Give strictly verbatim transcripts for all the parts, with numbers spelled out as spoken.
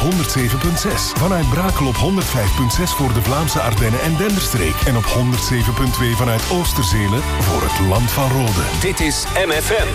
honderd zeven komma zes. Vanuit Brakel op honderd vijf komma zes voor de Vlaamse Ardennen en Denderstreek. En op honderd zeven komma twee vanuit Oosterzelen voor het Land van Rode. Dit is M F M.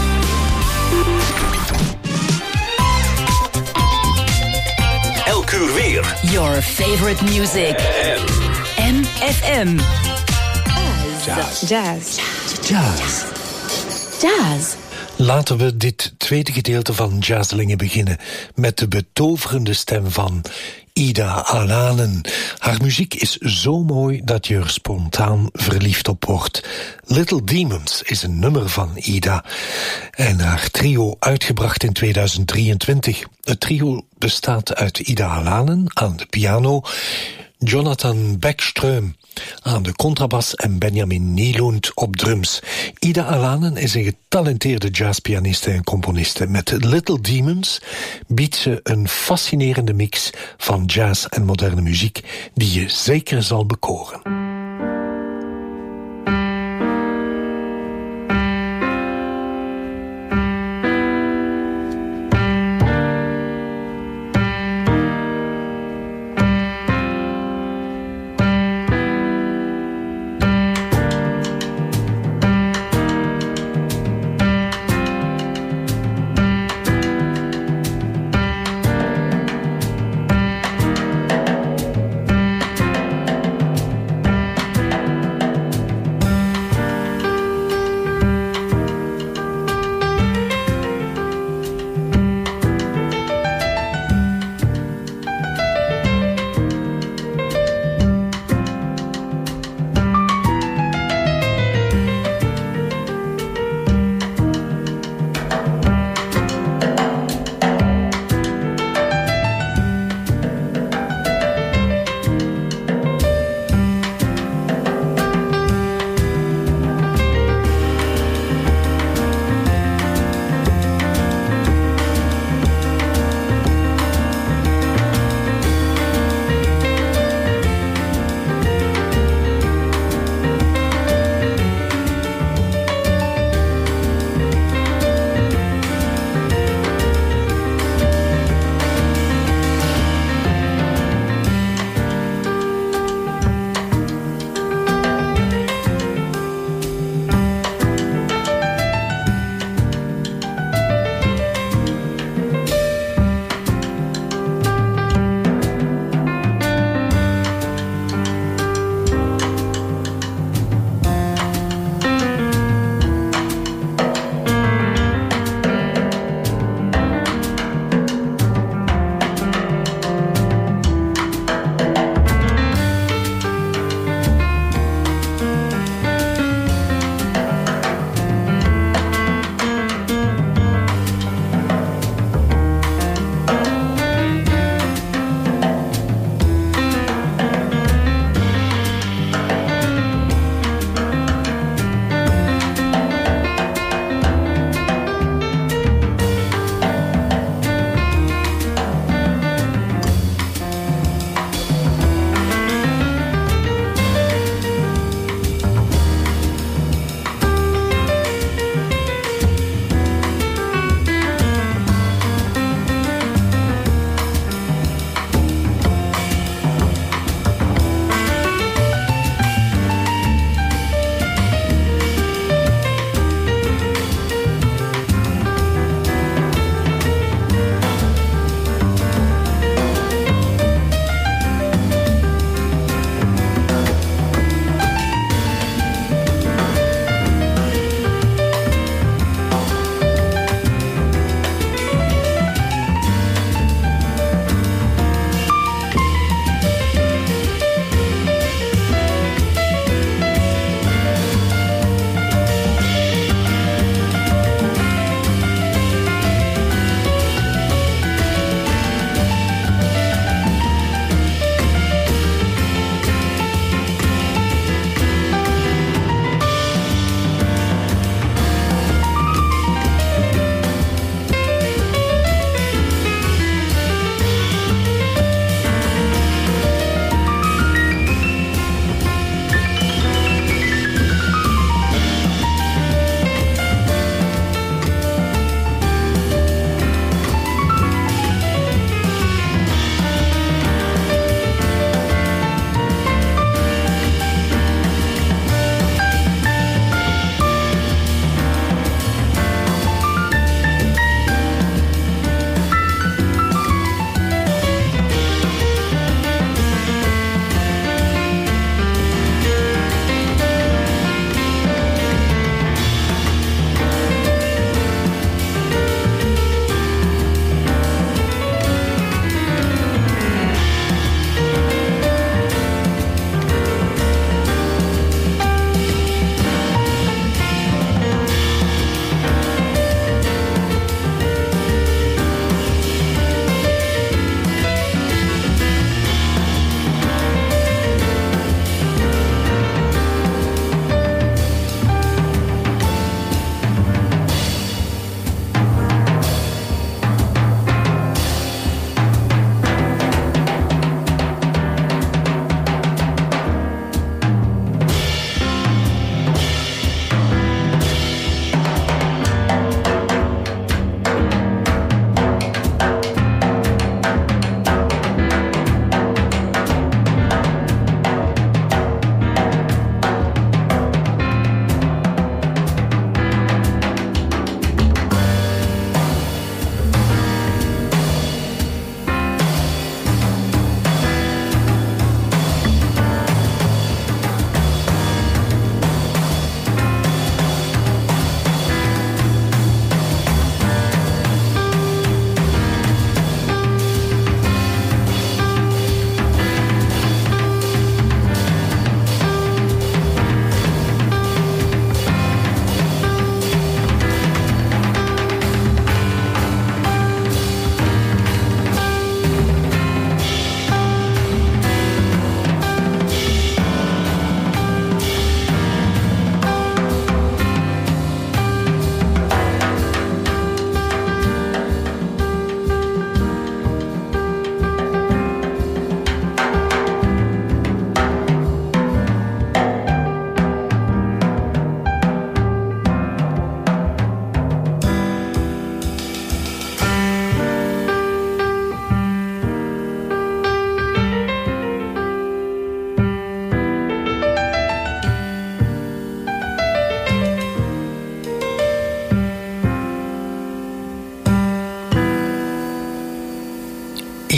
Elk uur weer. Your favorite music. M F M. Jazz. Jazz. Jazz. Jazz. Laten we dit tweede gedeelte van Jazzlingen beginnen met de betoverende stem van Ida Alanen. Haar muziek is zo mooi dat je er spontaan verliefd op wordt. Little Demons is een nummer van Ida en haar trio uitgebracht in tweeduizend drieëntwintig. Het trio bestaat uit Ida Alanen aan de piano, Jonathan Beckström aan de contrabas en Benjamin Nielund op drums. Ida Alanen is een getalenteerde jazzpianiste en componiste. Met Little Demons biedt ze een fascinerende mix van jazz en moderne muziek die je zeker zal bekoren.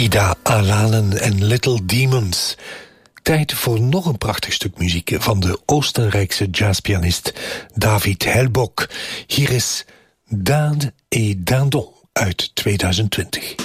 Ida Alanen en Little Demons. Tijd voor nog een prachtig stuk muziek van de Oostenrijkse jazzpianist David Hellbock. Hier is Dinde et Dindon uit tweeduizend twintig.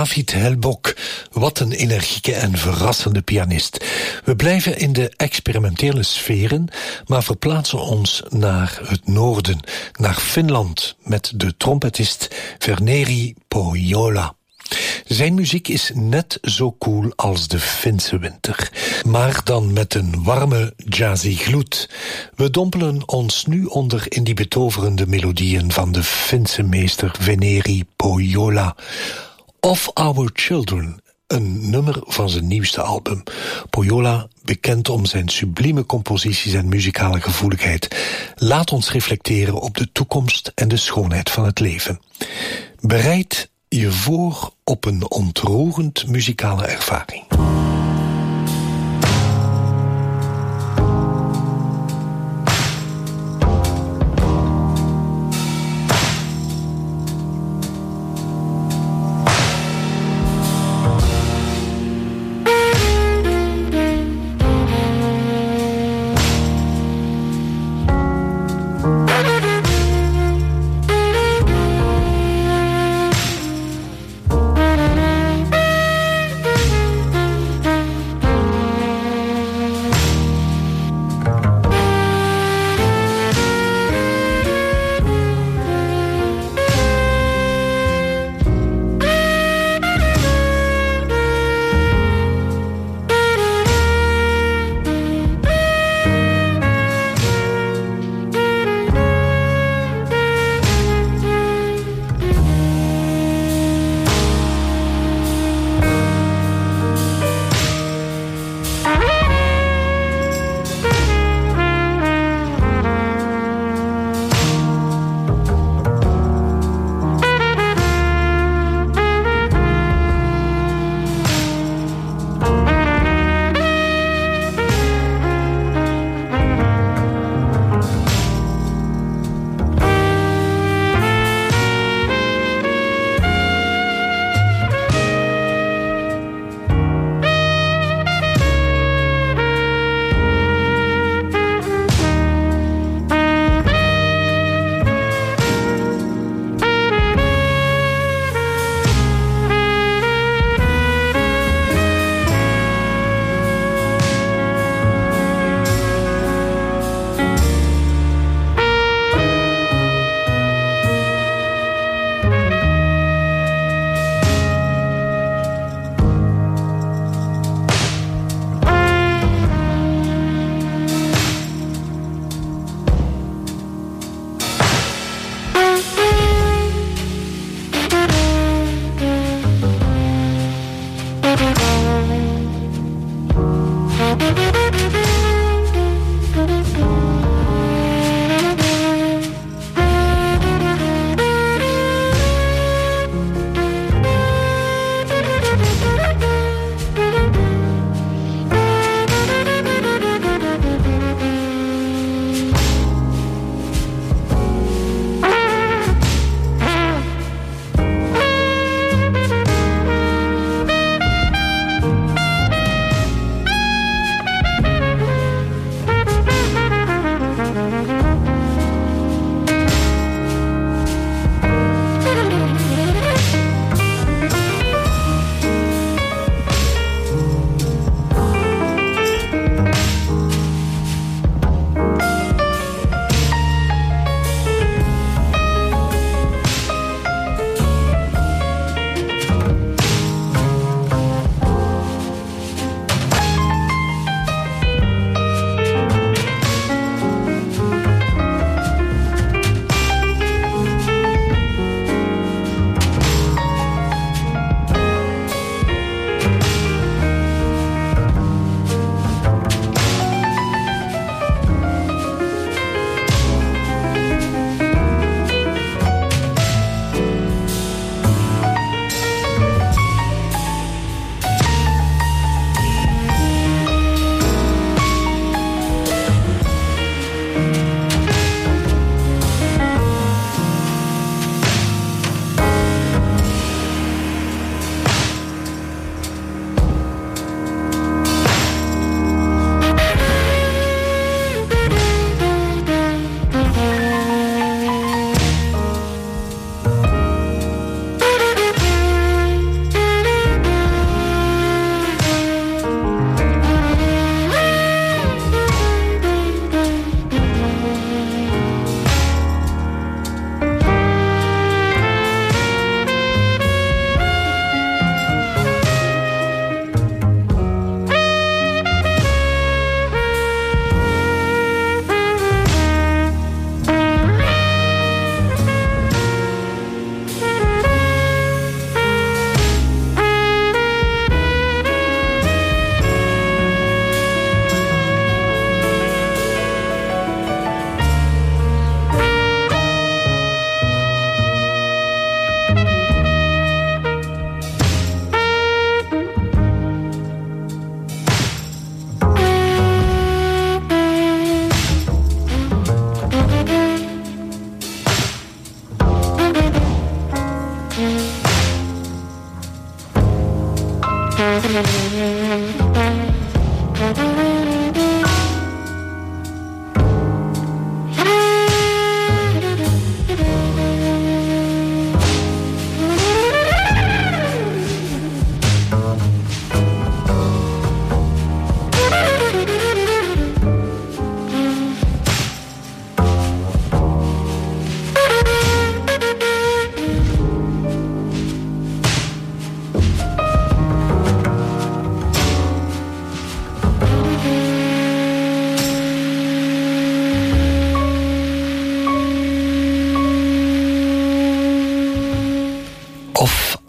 David Helbok, wat een energieke en verrassende pianist. We blijven in de experimentele sferen, maar verplaatsen ons naar het noorden, naar Finland, met de trompetist Verneri Pohjola. Zijn muziek is net zo cool als de Finse winter, maar dan met een warme jazzy gloed. We dompelen ons nu onder in die betoverende melodieën van de Finse meester Verneri Pohjola. Of Our Children, een nummer van zijn nieuwste album. Pohjola, bekend om zijn sublieme composities en muzikale gevoeligheid, laat ons reflecteren op de toekomst en de schoonheid van het leven. Bereid je voor op een ontroerend muzikale ervaring.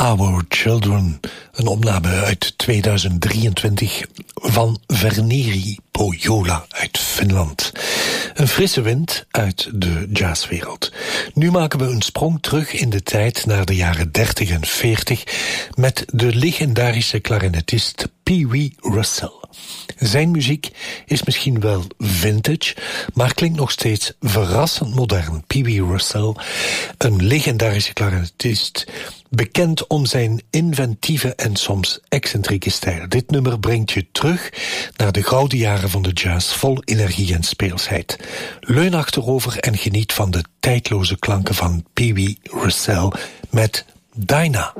Our Children, een opname uit tweeduizend drieëntwintig van Verneri Pohjola uit Finland. Een frisse wind uit de jazzwereld. Nu maken we een sprong terug in de tijd naar de jaren dertig en veertig met de legendarische klarinetist Pee Wee Russell. Zijn muziek is misschien wel vintage, maar klinkt nog steeds verrassend modern. Pee Wee Russell, een legendarische klarinetist, bekend om zijn inventieve en soms excentrieke stijl. Dit nummer brengt je terug naar de gouden jaren van de jazz, vol energie en speelsheid. Leun achterover en geniet van de tijdloze klanken van Pee Wee Russell met Dinah.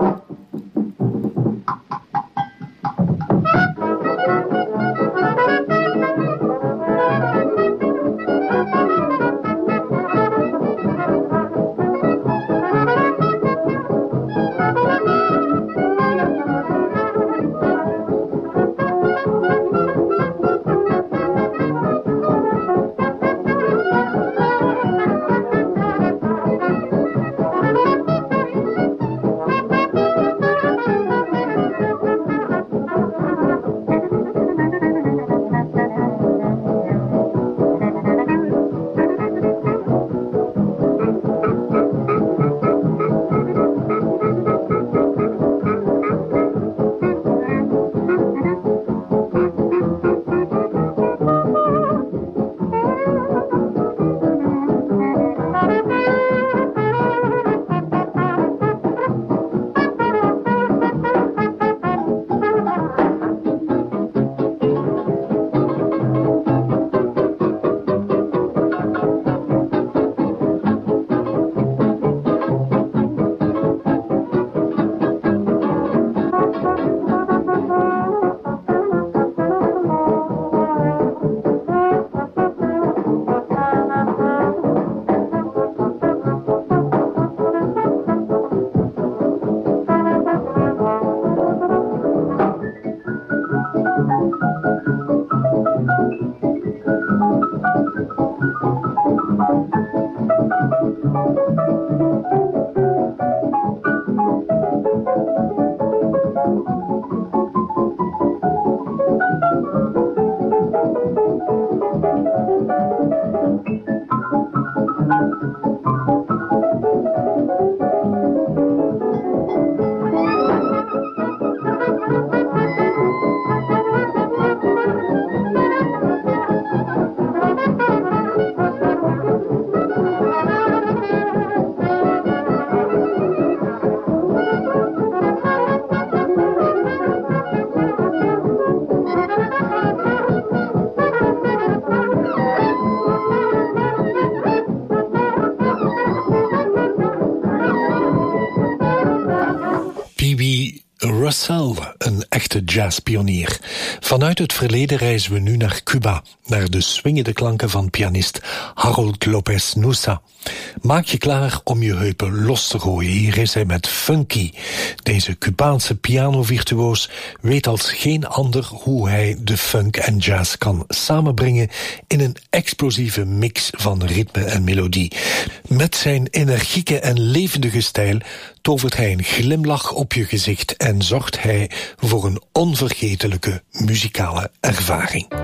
Russell, een echte jazzpionier. Vanuit het verleden reizen we nu naar Cuba, naar de swingende klanken van pianist Harold Lopez Nussa. Maak je klaar om je heupen los te gooien. Hier is hij met Funky. Deze Cubaanse pianovirtuoos weet als geen ander hoe hij de funk en jazz kan samenbrengen in een explosieve mix van ritme en melodie. Met zijn energieke en levendige stijl tovert hij een glimlach op je gezicht en zorgt hij voor een onvergetelijke muzikale ervaring.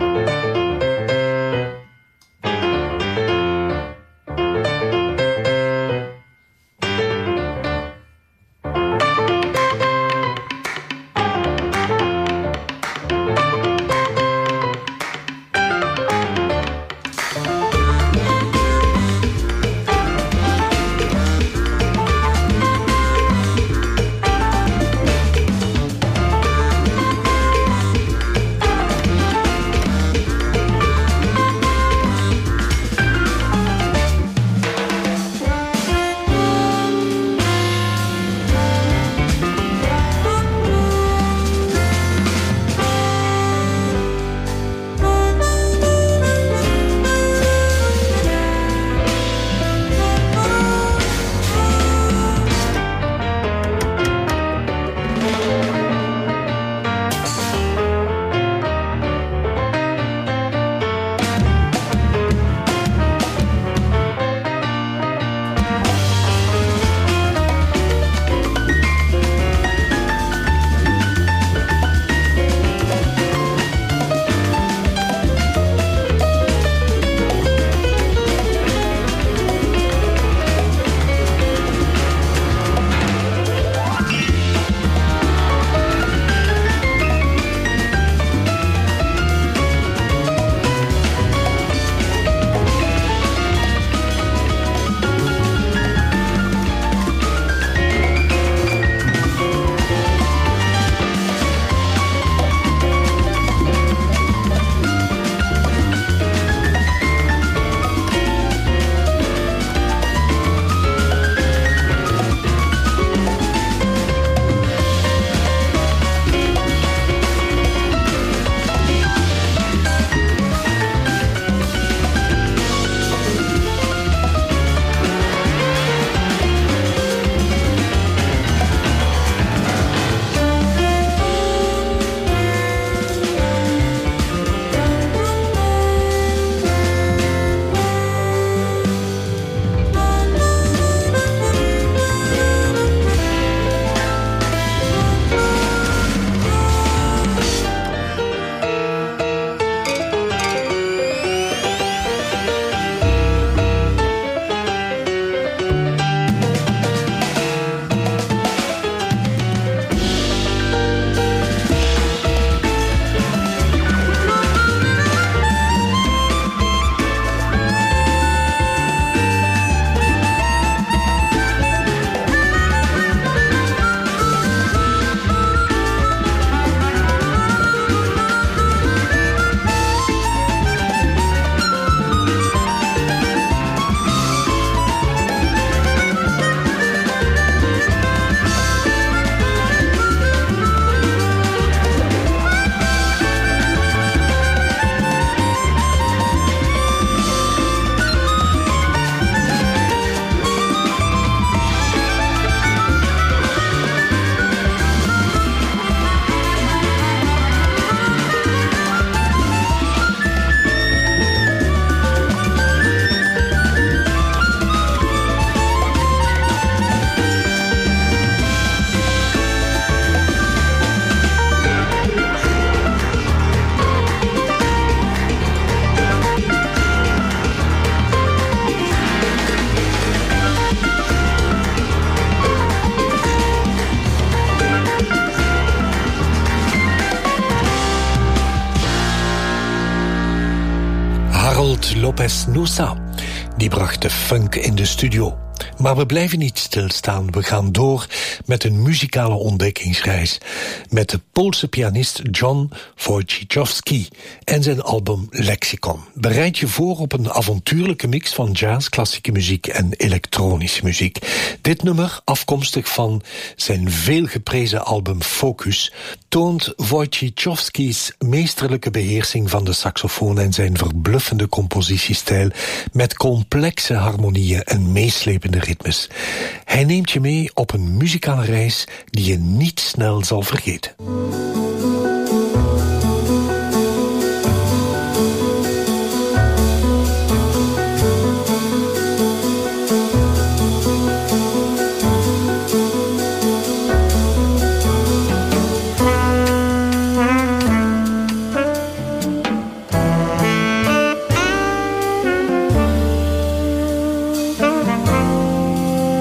Colt Lopez Nusa. Die bracht de funk in de studio. Maar we blijven niet stilstaan. We gaan door met een muzikale ontdekkingsreis met de Poolse pianist John Wojciechowski en zijn album Lexicon. Bereid je voor op een avontuurlijke mix van jazz, klassieke muziek en elektronische muziek. Dit nummer, afkomstig van zijn veelgeprezen album Focus, toont Wojciechowski's meesterlijke beheersing van de saxofoon en zijn verbluffende compositiestijl met complexe harmonieën en meeslepende ritmes. Hij neemt je mee op een muzikale reis die je niet snel zal vergeten.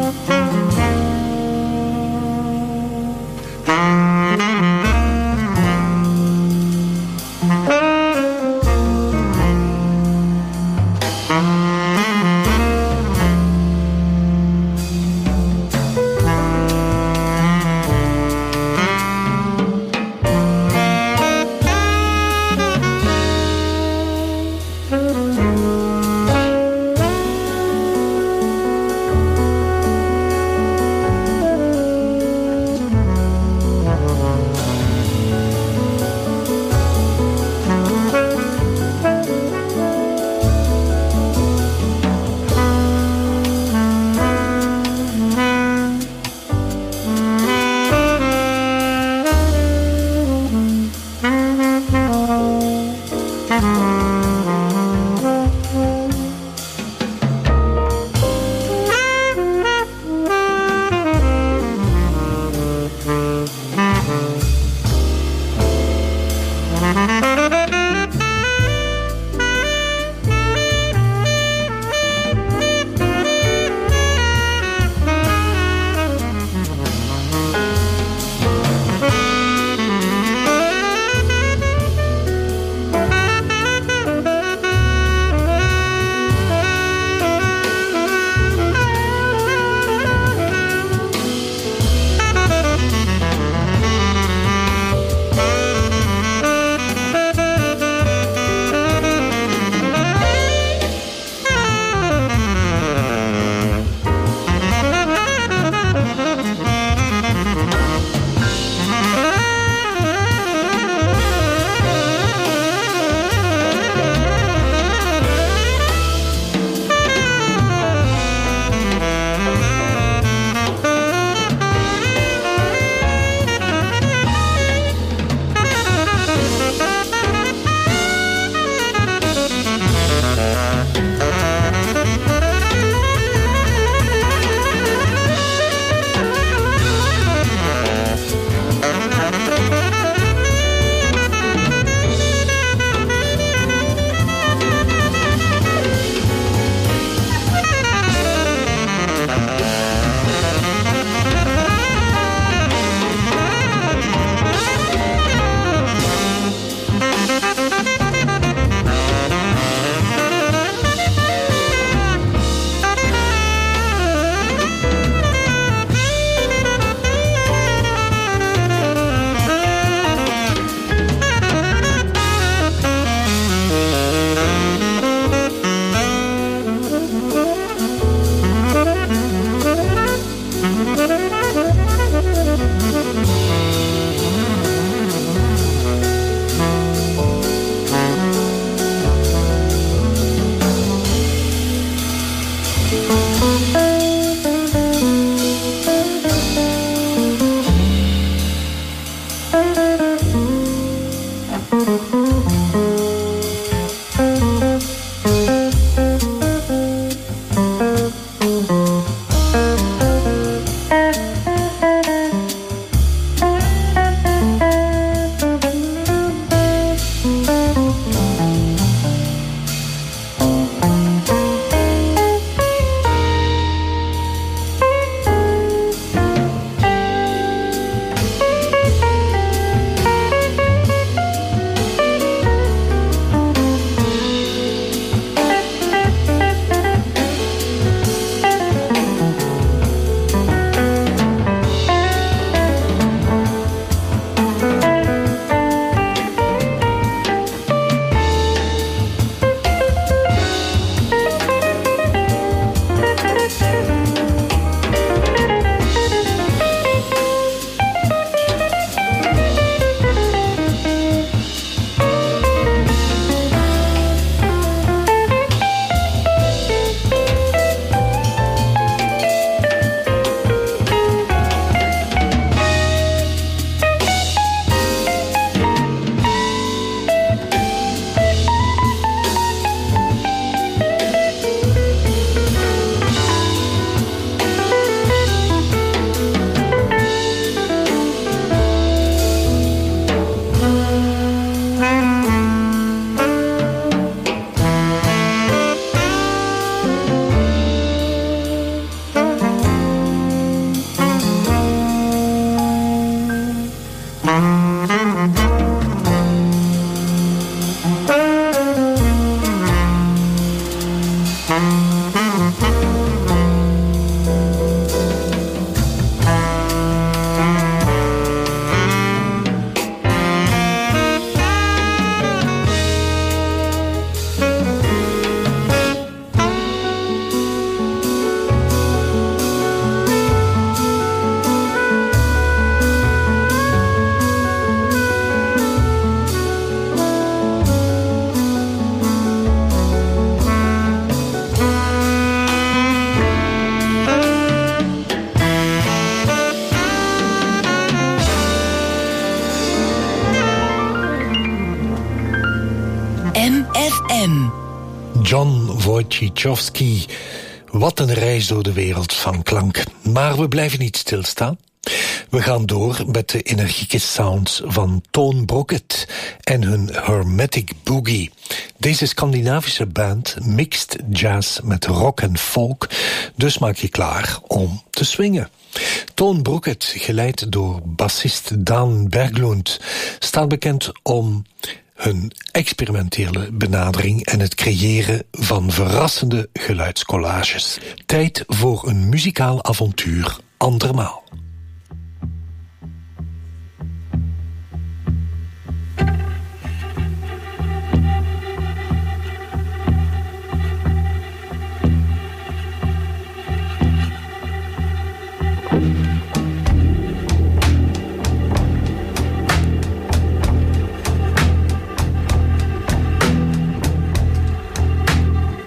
Thank you. John Wojciechowski. Wat een reis door de wereld van klank. Maar we blijven niet stilstaan. We gaan door met de energieke sounds van Toon Brocket en hun Hermetic Boogie. Deze Scandinavische band mixt jazz met rock en folk, dus maak je klaar om te swingen. Toon Brocket, geleid door bassist Daan Berglund, staat bekend om hun experimentele benadering en het creëren van verrassende geluidscollages. Tijd voor een muzikaal avontuur andermaal.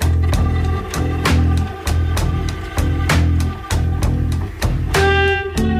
Thank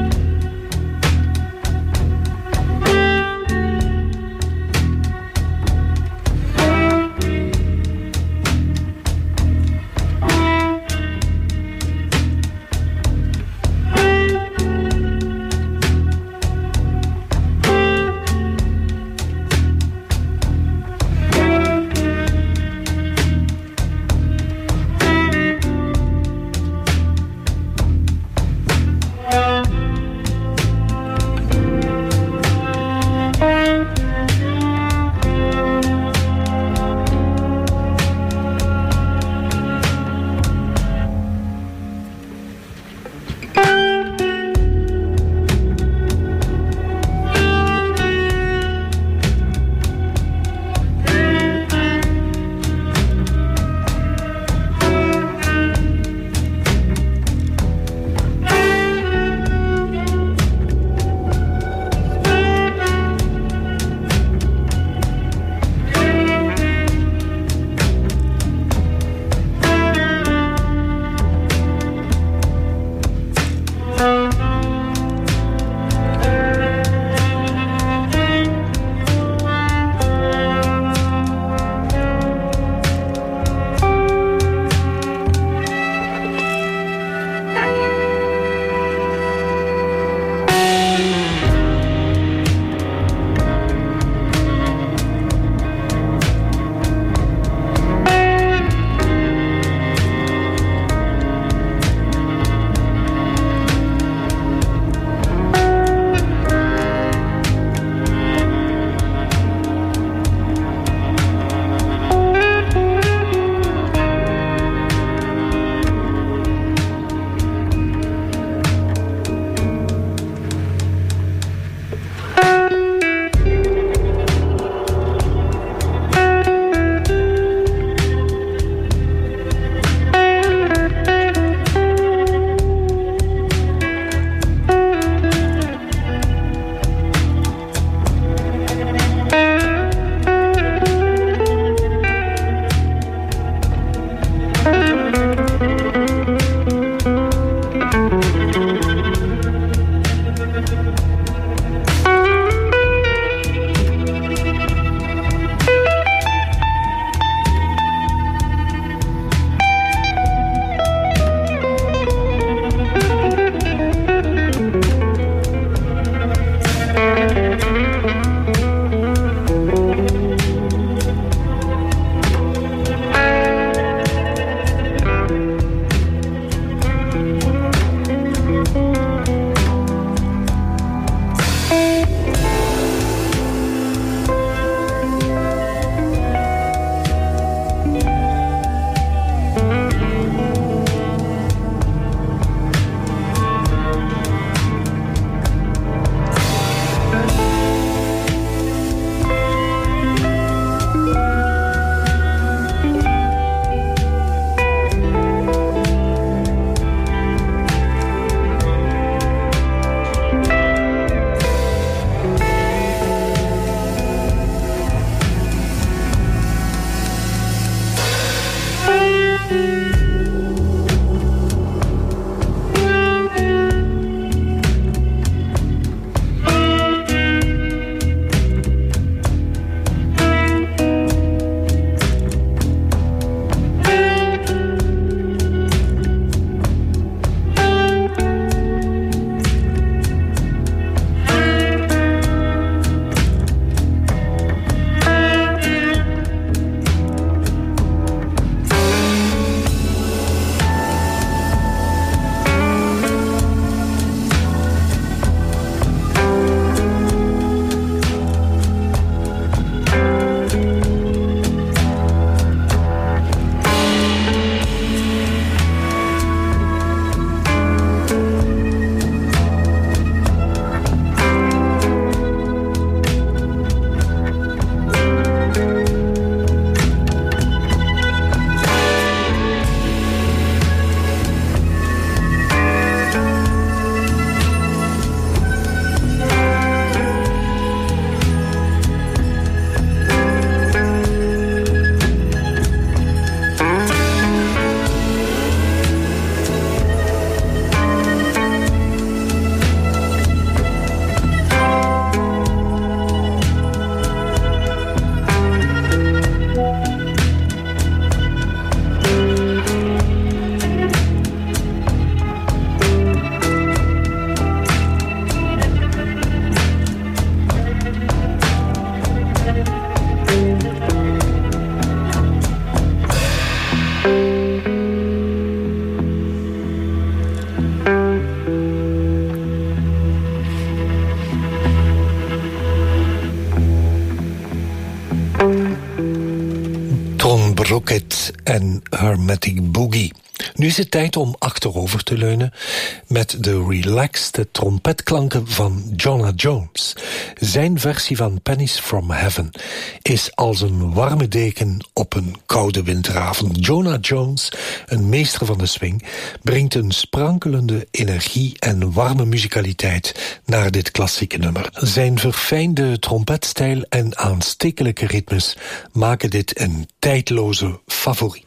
Night en Hermetic Boogie. Nu is het tijd om achterover te leunen met de relaxed trompetklanken van Jonah Jones. Zijn versie van Pennies from Heaven is als een warme deken op een koude winteravond. Jonah Jones, een meester van de swing, brengt een sprankelende energie en warme muzikaliteit naar dit klassieke nummer. Zijn verfijnde trompetstijl en aanstekelijke ritmes maken dit een tijdloze favoriet.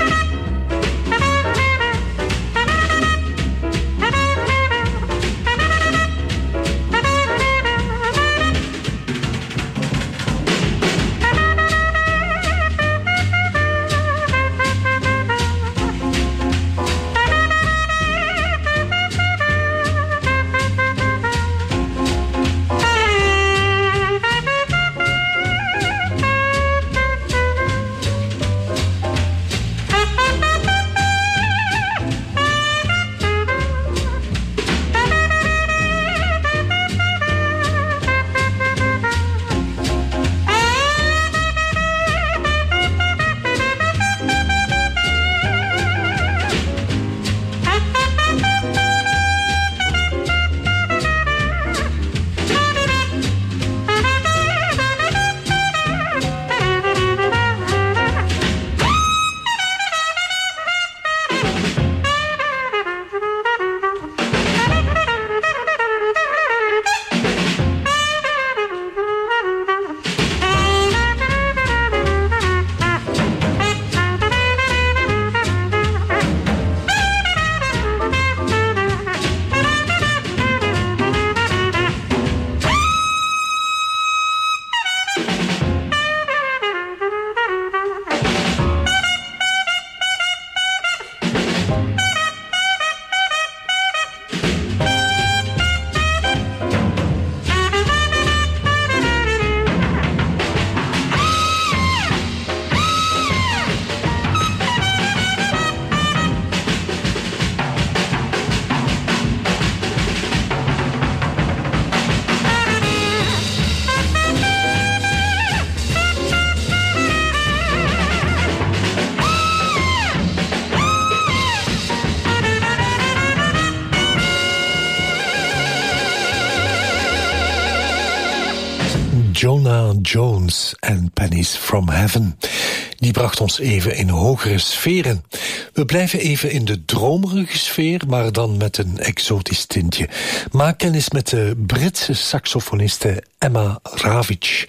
Jonah Jones en Pennies from Heaven. Die bracht ons even in hogere sferen. We blijven even in de dromerige sfeer, maar dan met een exotisch tintje. Maak kennis met de Britse saxofoniste Emma Ravic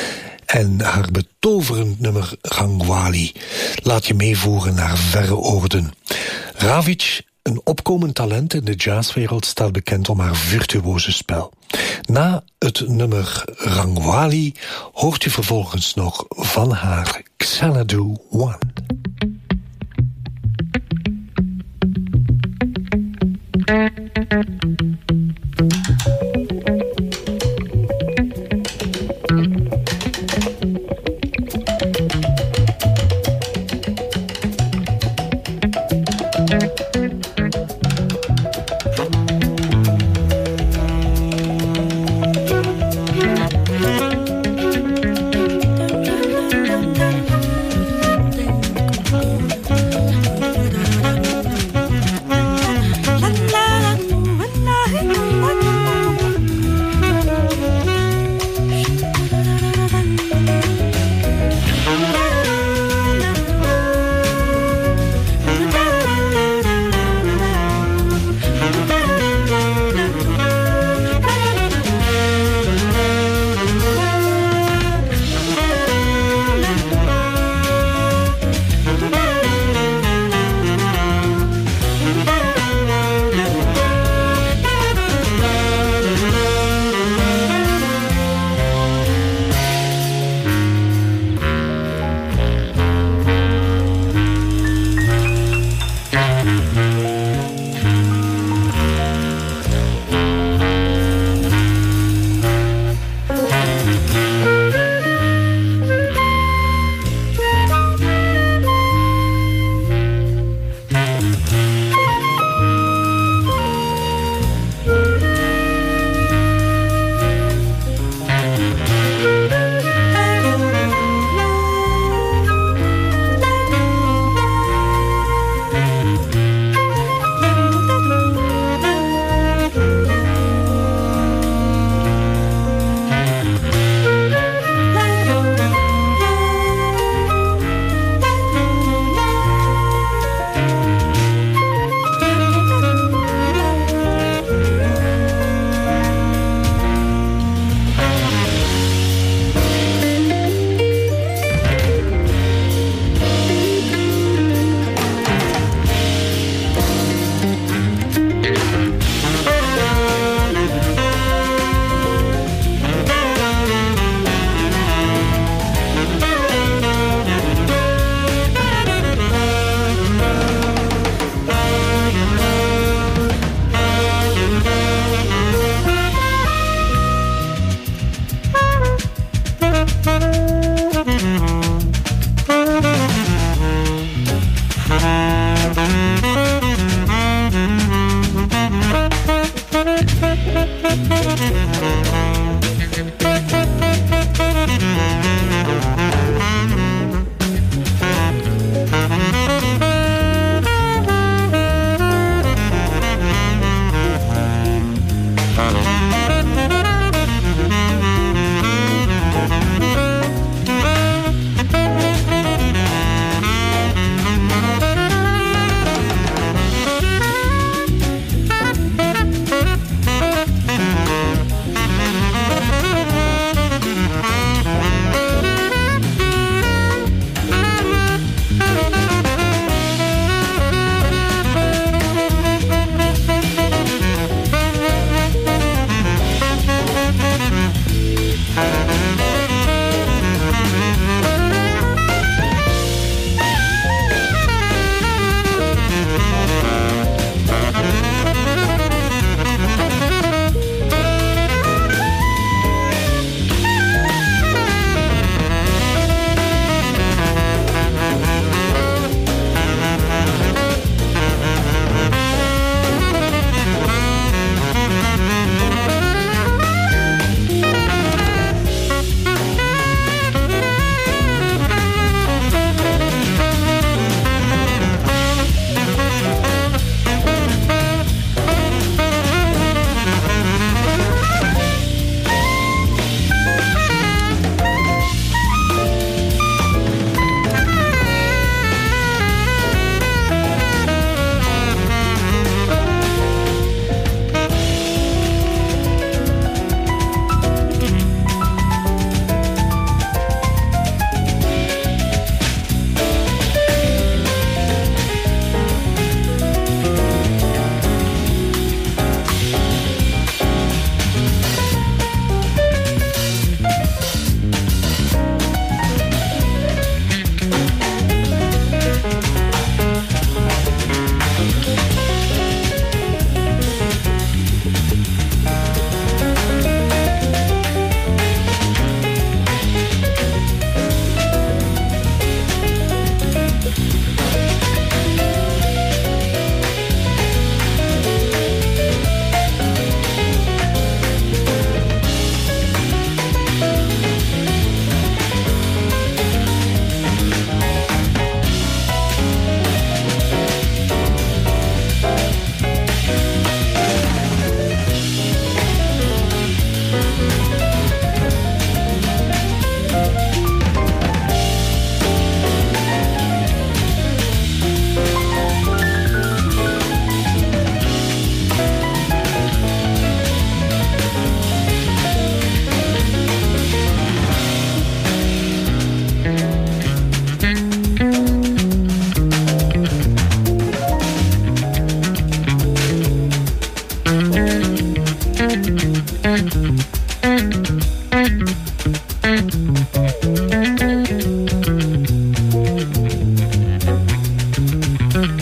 en haar betoverend nummer Rangwali. Laat je meevoeren naar verre oorden. Ravic, een opkomend talent in de jazzwereld, staat bekend om haar virtuoze spel. Na het nummer Rangwali hoort u vervolgens nog van haar Xanadu One. La la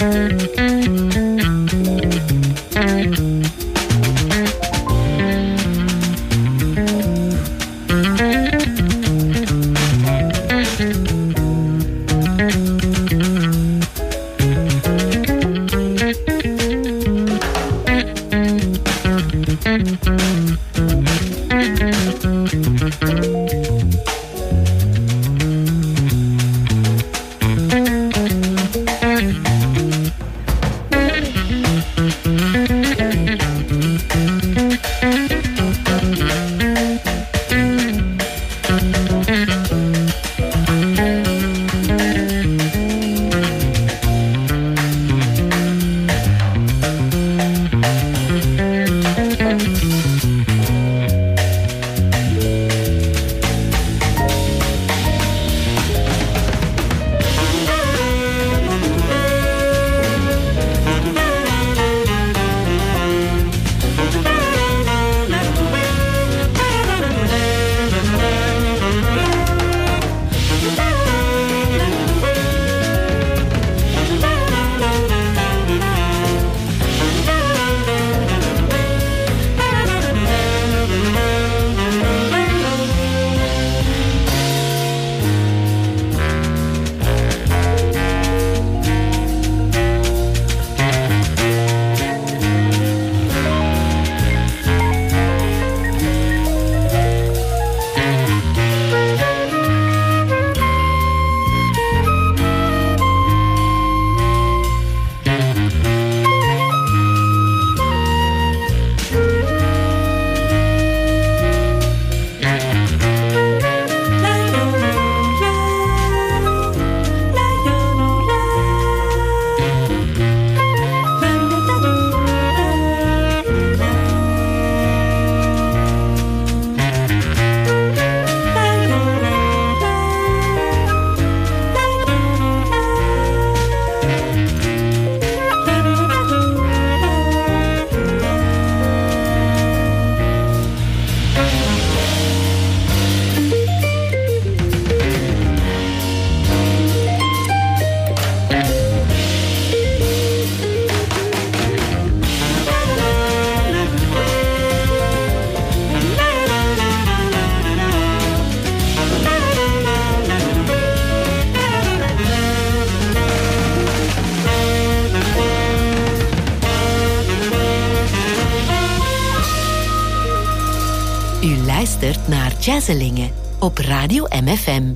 luistert naar Jazzelingen op Radio M F M.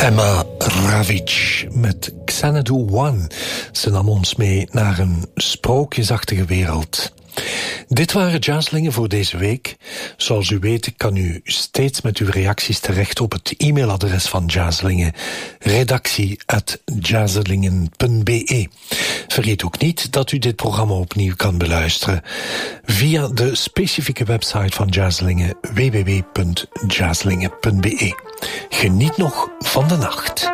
Emma Ravic met Xanadu One. Ze nam ons mee naar een sprookjesachtige wereld. Dit waren Jazzlingen voor deze week. Zoals u weet kan u steeds met uw reacties terecht op het e-mailadres van Jazzlingen, redactie at jazzlingen punt be. Vergeet ook niet dat u dit programma opnieuw kan beluisteren via de specifieke website van Jazzlingen, w w w punt jazzlingen punt be. Geniet nog van de nacht.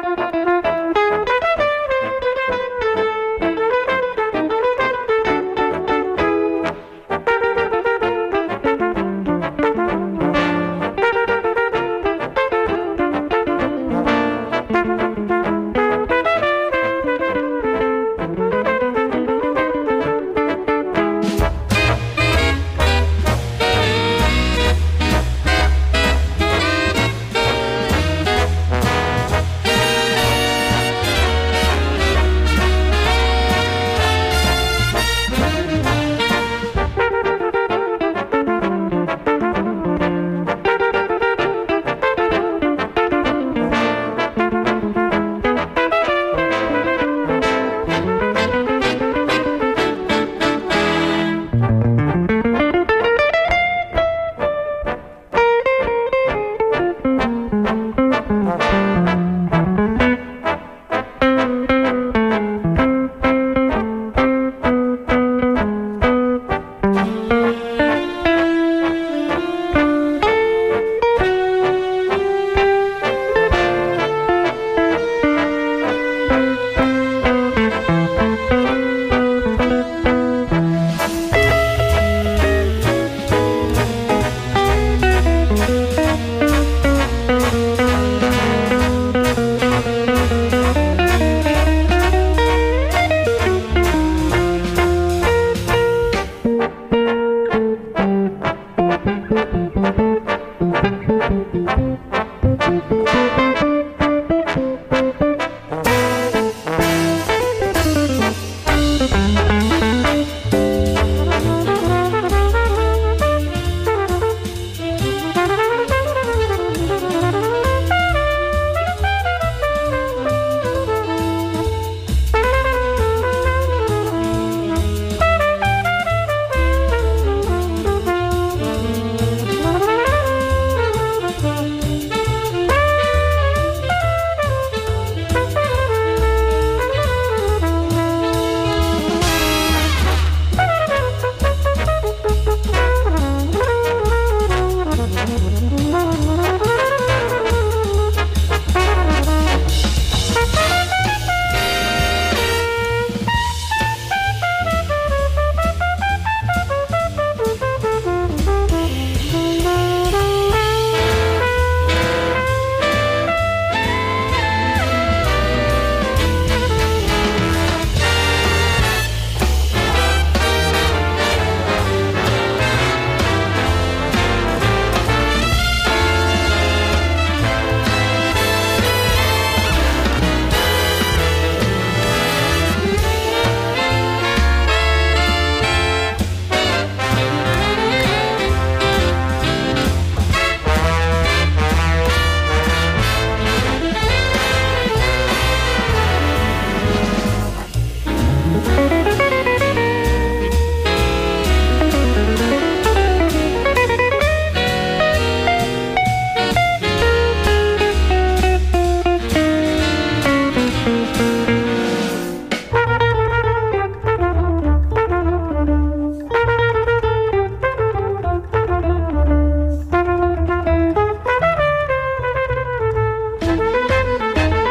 Thank you.